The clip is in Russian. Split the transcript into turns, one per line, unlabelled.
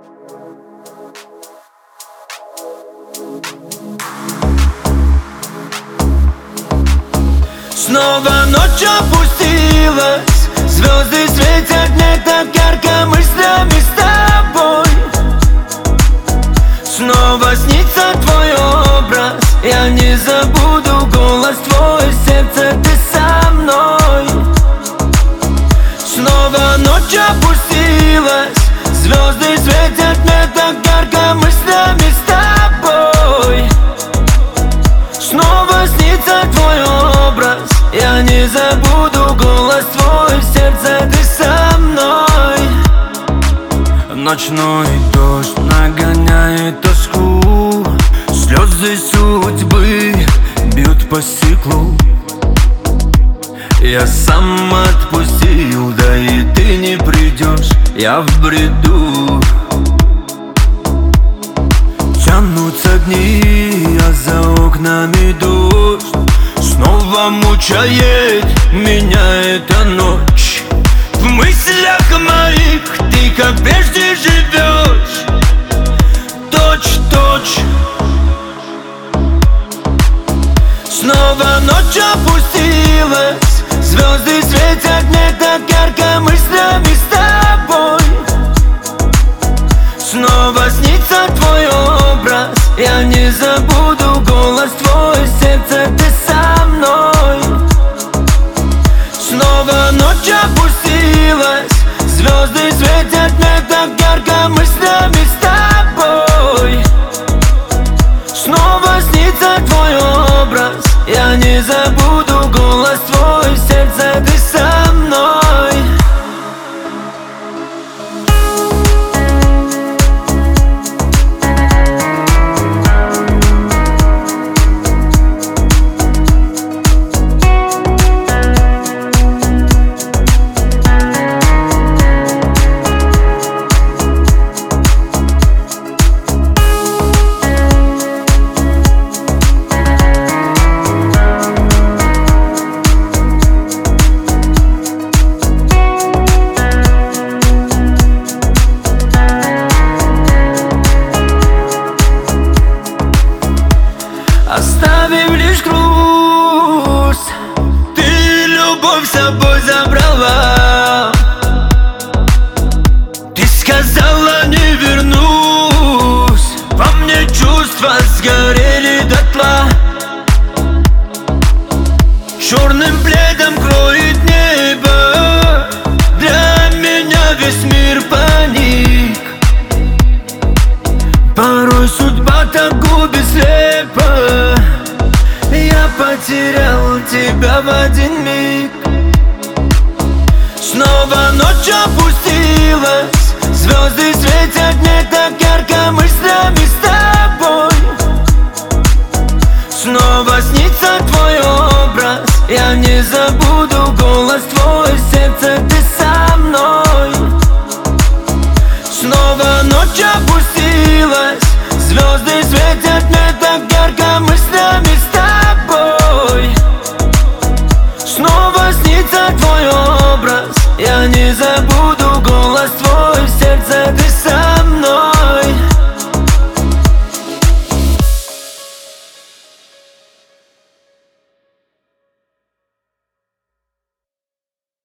Снова ночь опустилась, звезды светят не так ярко мыслями с тобой. Снова снится твой образ, я не забуду голос твой, сердце ты со мной. Снова ночь опустилась, звезды светят не так ярко мыслями с тобой. Снова снится твой образ, я не забуду голос твой, сердце ты со мной. Ночной дождь нагоняет тоску, слезы судьбы бьют по стеклу. Я сам отпустил, да и ты не придешь, я в бреду. Тянутся дни, а за окнами дождь, снова мучает меня эта ночь. В мыслях моих ты как прежде живешь, точь-точь. Снова ночь опустилась, звезды светят не так ярко мыслями с тобой. Снова снится твой образ, я не забуду голос твой, сердце ты со мной. Снова ночь опустилась, звезды светят не так ярко мыслями с тобой. Снова снится твой образ, я не забуду голос твой, сердце ты со мной. Оставим лишь грусть, ты любовь с собой забрала. Ты сказала не вернусь, во мне чувства сгорели дотла. Черным пледом кроет небо, для меня весь мир паник. Порой судьба так губит слепо, я потерял тебя в один миг. Снова ночь опустилась, звезды светят не так ярко мыслями с тобой. Снова снится твой образ, я не забуду голос твой, сердце ты со мной. Снова ночь опустилась, звезды светят не так ярко мыслями с тобой. Снова снится твой образ, я не забуду